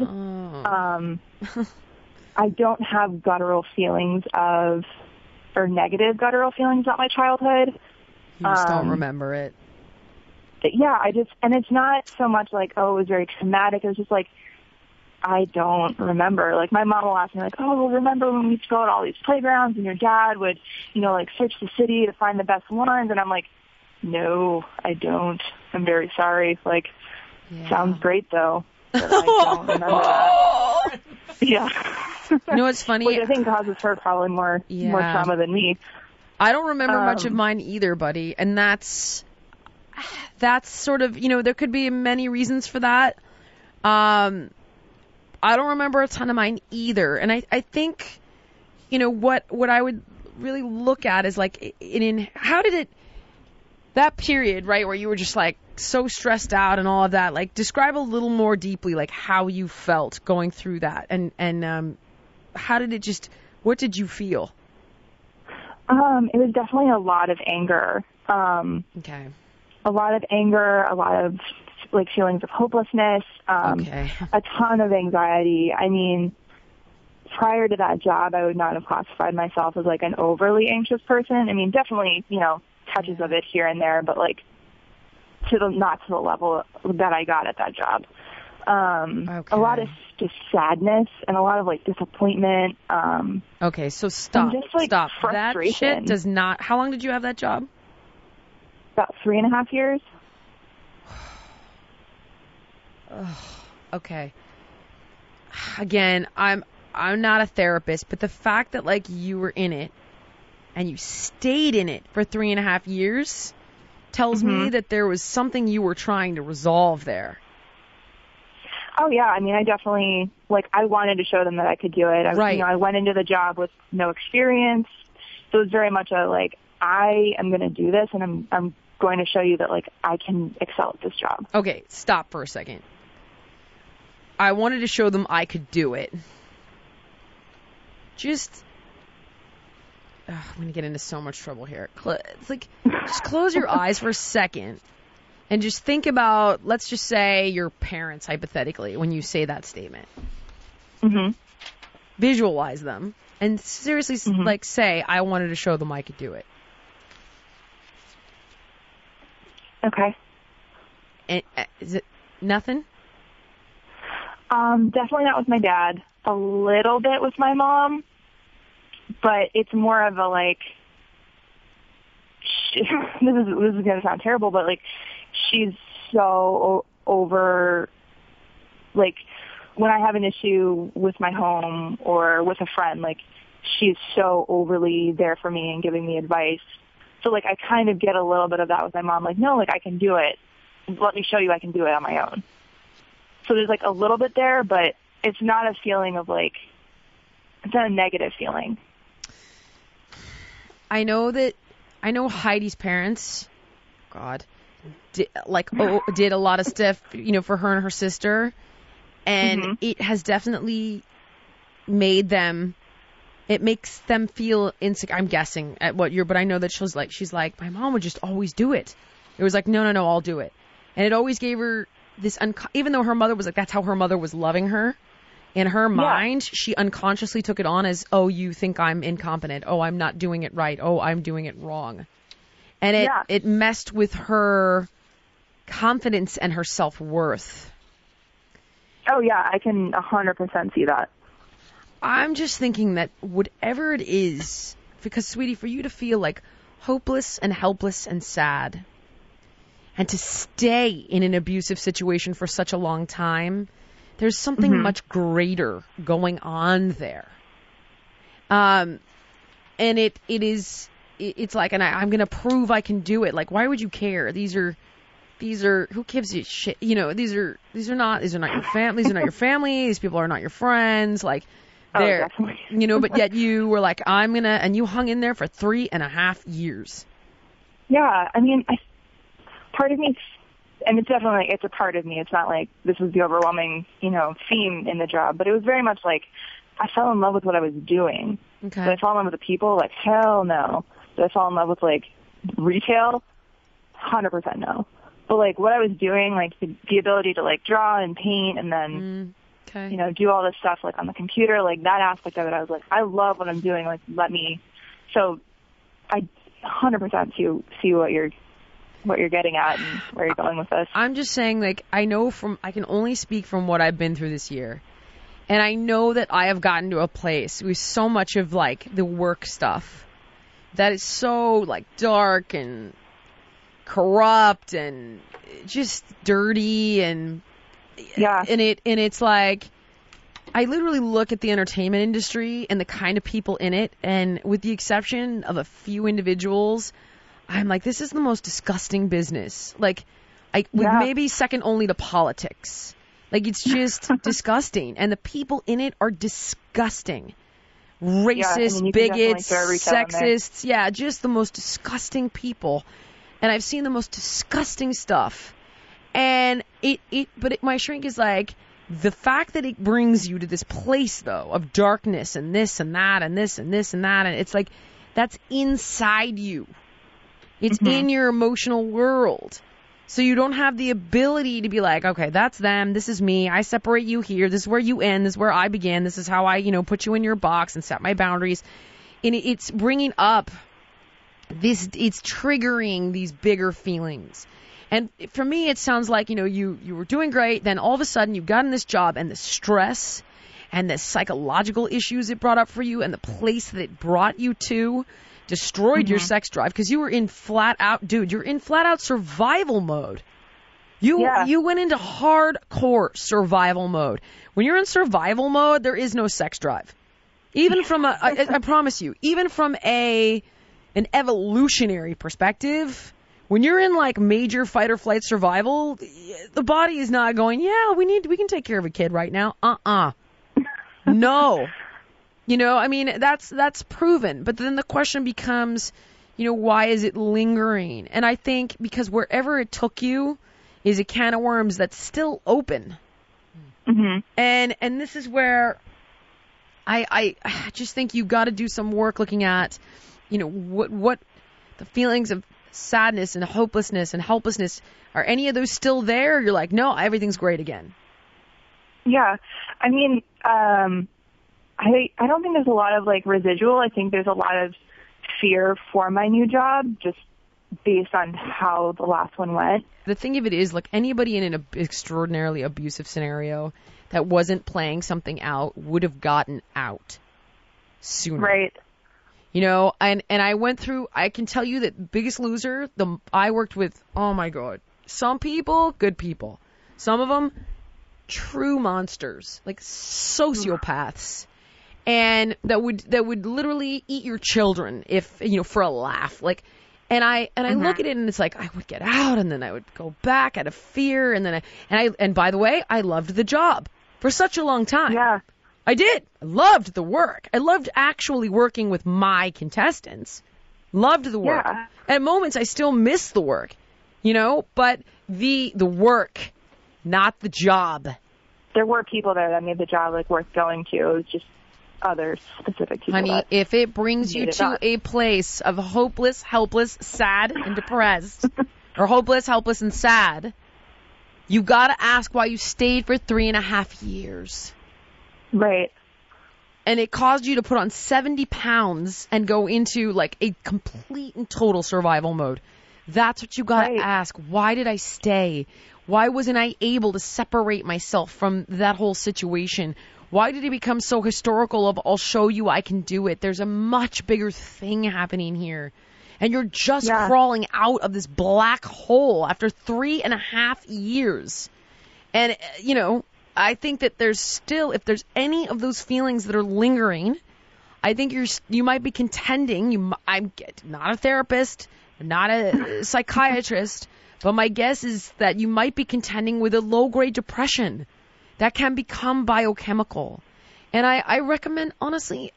I don't have guttural feelings or negative guttural feelings about my childhood. You just don't remember it. Yeah, and it's not so much it was very traumatic. It was just I don't remember. My mom will ask me, remember when we used to go to all these playgrounds and your dad would, search the city to find the best ones? And I'm no, I don't. I'm very sorry. Sounds great, though. But I don't remember that. Yeah. It's funny? Which I think causes her probably more trauma than me. I don't remember much of mine either, buddy. And that's sort of, there could be many reasons for that. I don't remember a ton of mine either. And I think, what I would really look at is how did it, that period, right, where you were just so stressed out and all of that, describe a little more deeply, how you felt going through that, and how did it what did you feel? It was definitely a lot of anger. Okay. A lot of anger, a lot of feelings of hopelessness, okay. A ton of anxiety. Prior to that job, I would not have classified myself as an overly anxious person. Definitely, touches of it here and there, but not to the level that I got at that job. A lot of just sadness and a lot of like disappointment. Okay, so stop. And just, like, Stop. That frustration. shit does not. How long did you have that job? About 3.5 years. Okay. Again, I'm not a therapist, but the fact that like you were in it and you stayed in it for 3.5 years tells me that there was something you were trying to resolve there. Oh yeah, I mean, I definitely, like, I wanted to show them that I could do it. Right. I went into the job with no experience, so it was very much a, like, I am going to do this, and I'm going to show you that, like, I can excel at this job. Okay, stop for a second. I wanted to show them I could do it. I'm going to get into so much trouble here. It's like, just close your eyes for a second. And just think about, let's just say, your parents, hypothetically, when you say that statement. Visualize them. And seriously, like, say, I wanted to show them I could do it. Okay. And, is it nothing? Definitely not with my dad. A little bit with my mom. But it's more of a, like, this is going to sound terrible, but, like, she's so over, like, when I have an issue with my home or with a friend, like, she's so overly there for me and giving me advice. So, like, I kind of get a little bit of that with my mom. Like, no, like, I can do it. Let me show you I can do it on my own. So there's, like, a little bit there, but it's not a feeling of, like, it's not a negative feeling. I know Heidi's parents, did a lot of stuff, for her and her sister, and it has definitely made them. It makes them feel insecure. I'm guessing at but I know that she's like, my mom would just always do it. It was like, no, I'll do it, and it always gave her this. Even though her mother was like, that's how her mother was loving her. In her mind, she unconsciously took it on as, oh, you think I'm incompetent. Oh, I'm not doing it right. Oh, I'm doing it wrong. And it messed with her confidence and her self-worth. Oh, yeah, I can 100% see that. I'm just thinking that whatever it is, because, sweetie, for you to feel like hopeless and helpless and sad, and to stay in an abusive situation for such a long time, there's something much greater going on there. And it's like, and I'm going to prove I can do it. Like, why would you care? These are, who gives you shit? These are not your family. These are not your family. These people are not your friends. Like, they're, but yet you were like, and you hung in there for 3.5 years. Yeah. I mean, part of me, and it's definitely, like, it's a part of me. It's not like this was the overwhelming, theme in the job, but it was very much like I fell in love with what I was doing. Okay. Did I fall in love with the people? Like, hell no. Did I fall in love with, like, retail? 100% no. But, like, what I was doing, like, the ability to, like, draw and paint and then, do all this stuff, like, on the computer, like, that aspect of it, I was like, I love what I'm doing. Like, so I 100% see what you're getting at and where you're going with this. I'm just saying, like, I can only speak from what I've been through this year. And I know that I have gotten to a place with so much of, like, the work stuff that is so, like, dark and corrupt and just dirty and it's like, I literally look at the entertainment industry and the kind of people in it, and with the exception of a few individuals, I'm like, this is the most disgusting business. Like, maybe second only to politics. Like, it's just disgusting. And the people in it are disgusting. Racist, bigots, sexists. Yeah, just the most disgusting people. And I've seen the most disgusting stuff. And my shrink is like, the fact that it brings you to this place, though, of darkness and this and that and this and this and that, and it's like, that's inside you. It's in your emotional world. So you don't have the ability to be like, okay, that's them, this is me, I separate you here, this is where you end, this is where I begin, this is how I, put you in your box and set my boundaries. And it's bringing up this, it's triggering these bigger feelings. And for me, it sounds like, you were doing great. Then all of a sudden you got in this job, and the stress and the psychological issues it brought up for you and the place that it brought you to destroyed your sex drive, because you were in flat out survival mode. You went into hardcore survival mode. When you're in survival mode, there is no sex drive. Even from I promise you, even from an evolutionary perspective, when you're in like major fight or flight survival, the body is not going, we can take care of a kid right now. No. That's proven. But then the question becomes, why is it lingering? And I think because wherever it took you is a can of worms that's still open. Mm-hmm. And this is where I just think you've got to do some work looking at, what the feelings of sadness and hopelessness and helplessness, are any of those still there? You're like, no, everything's great again. Yeah. I mean, I don't think there's a lot of like residual. I think there's a lot of fear for my new job just based on how the last one went. The thing of it is, like, anybody in an extraordinarily abusive scenario that wasn't playing something out would have gotten out sooner. Right. And I went through, I can tell you that Biggest Loser, I worked with, oh my God, some people, good people. Some of them, true monsters, like sociopaths. And that would literally eat your children if, for a laugh. Like, and I look at it and it's like, I would get out and then I would go back out of fear. And then and by the way, I loved the job for such a long time. Yeah. I did. I loved the work. I loved actually working with my contestants. Loved the work. Yeah. At moments, I still miss the work, but the work, not the job. There were people there that made the job like worth going to. It was just other specific people. Honey, if it brings you to a place of hopeless, helpless, sad, and depressed, or hopeless, helpless, and sad, you got to ask why you stayed for 3.5 years. Right. And it caused you to put on 70 pounds and go into like a complete and total survival mode. That's what you got to ask. Why did I stay? Why wasn't I able to separate myself from that whole situation? Why did it become so historical of, I'll show you I can do it? There's a much bigger thing happening here. And you're just crawling out of this black hole after 3.5 years. And, I think that there's still, if there's any of those feelings that are lingering, I think you might be contending. I'm not a therapist, not a psychiatrist, but my guess is that you might be contending with a low-grade depression that can become biochemical. And I recommend, honestly,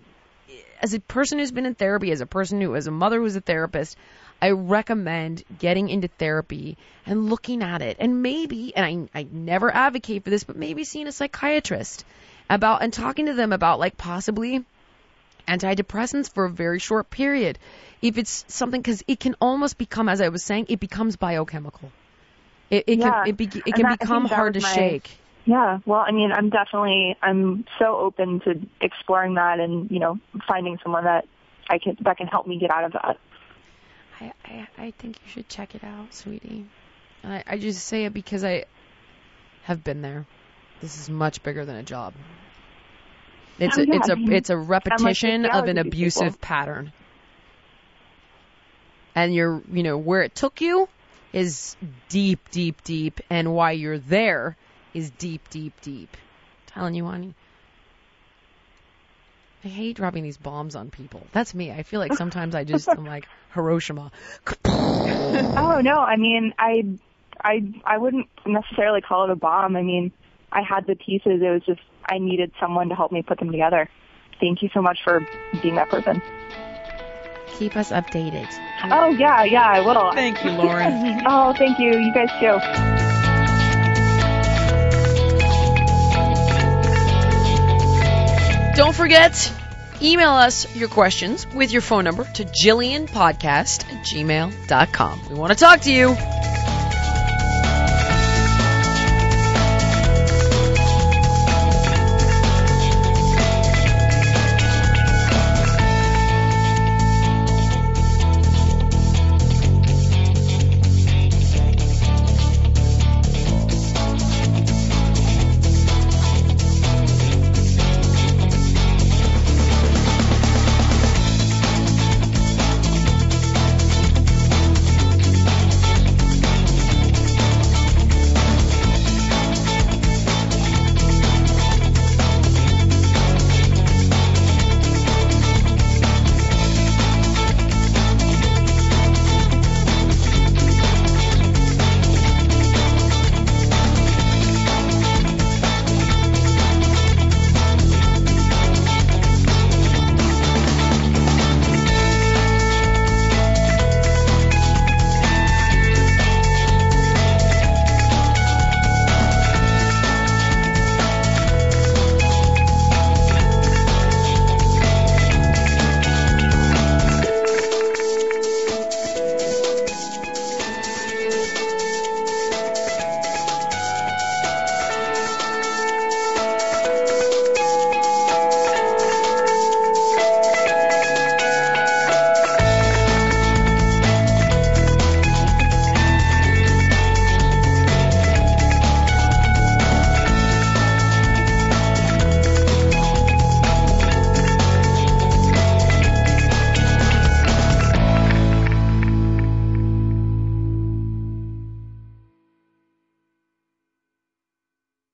as a person who's been in therapy, as a mother who's a therapist, I recommend getting into therapy and looking at it. And maybe, and I never advocate for this, but maybe seeing a psychiatrist and talking to them about like possibly antidepressants for a very short period. If it's something, because it can almost become, as I was saying, it becomes biochemical. It can become hard to shake. Yeah, well, I mean, I'm so open to exploring that and, finding someone that can help me get out of that. I think you should check it out, sweetie. And I just say it because I have been there. This is much bigger than a job. It's a repetition of an abusive pattern. And where it took you is deep, deep, deep, and why you're there is deep, deep, deep. I'm telling you, honey. I hate dropping these bombs on people. That's me. I feel like sometimes I'm like Hiroshima. Oh no, I mean, I wouldn't necessarily call it a bomb. I mean, I had the pieces. It was just I needed someone to help me put them together. Thank you so much for being that person. Keep us updated. Oh yeah, I will. Thank you, Lauren. Oh, thank you. You guys too. Don't forget, email us your questions with your phone number to JillianPodcast@gmail.com. We want to talk to you.